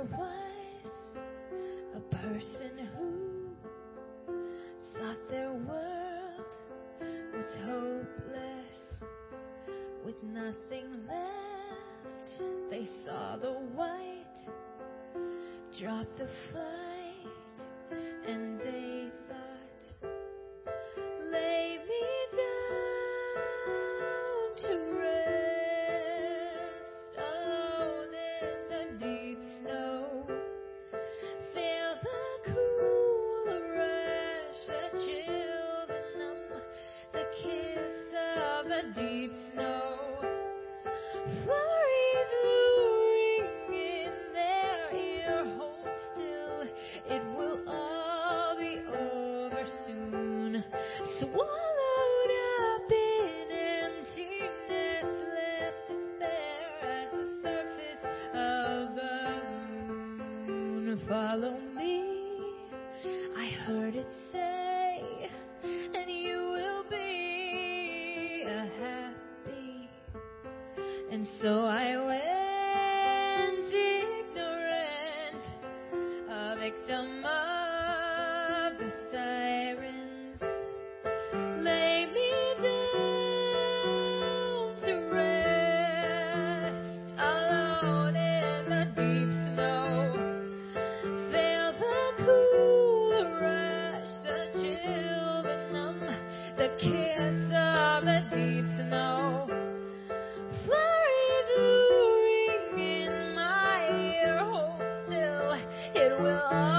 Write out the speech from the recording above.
was a person who thought their world was hopeless with nothing left. They saw the white drop the fight, and they thought, lay me down to rest alone in the deep snow. Feel the cool rush, the chill, the numb, the kiss of the deep snow. Flurries luring in their ear, hold still, it will all be over soon. Swallowed up in emptiness, left despair at the surface of the moon. Follow me, I heard it say, and you will be happy. And so I went ignorant, a victim of the sirens. Lay me down to rest alone in the deep snow. Feel the cool rush, the chill, the numb, the kiss of the deep snow. Flurries luring in my ear, hold still, it will all